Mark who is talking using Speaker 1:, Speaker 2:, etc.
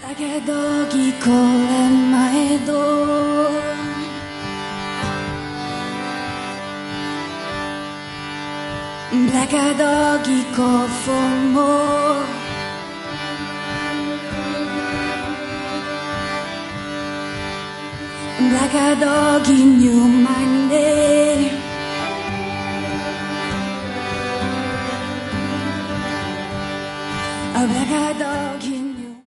Speaker 1: だけど聞こえないとだけど聞こえもだけど can you mind it